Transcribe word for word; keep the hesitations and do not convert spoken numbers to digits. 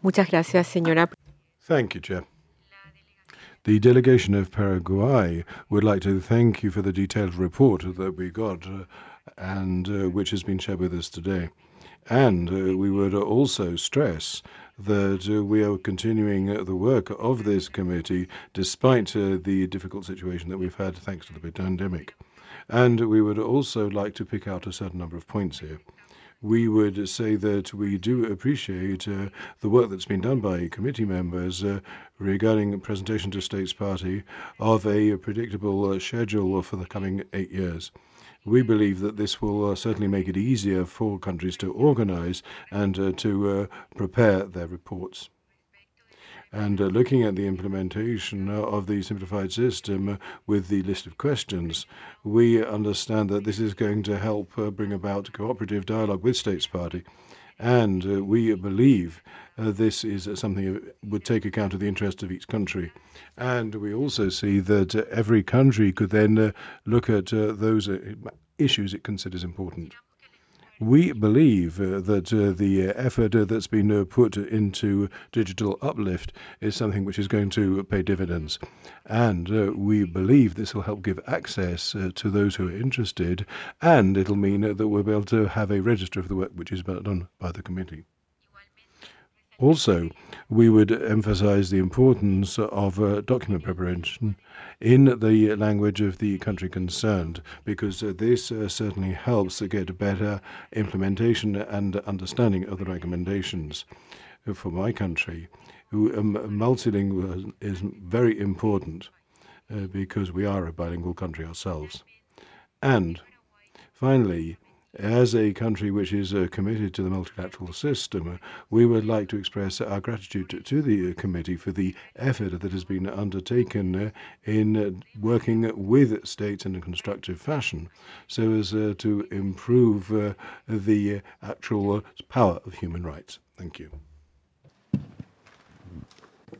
Muchas gracias, señora. Thank you, Chair. The delegation of Paraguay would like to thank you for the detailed report that we got uh, and uh, which has been shared with us today. And uh, we would also stress that uh, we are continuing uh, the work of this committee despite uh, the difficult situation that we've had thanks to the pandemic. And we would also like to pick out a certain number of points here. We would say that we do appreciate uh, the work that's been done by committee members uh, regarding presentation to States Party of a predictable uh, schedule for the coming eight years. We believe that this will uh, certainly make it easier for countries to organize and uh, to uh, prepare their reports. And uh, looking at the implementation uh, of the simplified system uh, with the list of questions, we understand that this is going to help uh, bring about cooperative dialogue with States Party. And uh, we believe uh, this is uh, something that would take account of the interest of each country. And we also see that uh, every country could then uh, look at uh, those uh, issues it considers important. We believe uh, that uh, the uh, effort uh, that's been uh, put into digital uplift is something which is going to pay dividends. And uh, we believe this will help give access uh, to those who are interested, and it'll mean uh, that we'll be able to have a register of the work which is done by the committee. Also, we would emphasize the importance of uh, document preparation in the language of the country concerned, because uh, this uh, certainly helps to get better implementation and understanding of the recommendations. For my country, um, multilingual is very important uh, because we are a bilingual country ourselves. And finally, as a country which is uh, committed to the multilateral system, uh, we would like to express our gratitude to, to the uh, committee for the effort that has been undertaken uh, in uh, working with states in a constructive fashion so as uh, to improve uh, the uh, actual uh, power of human rights. Thank you.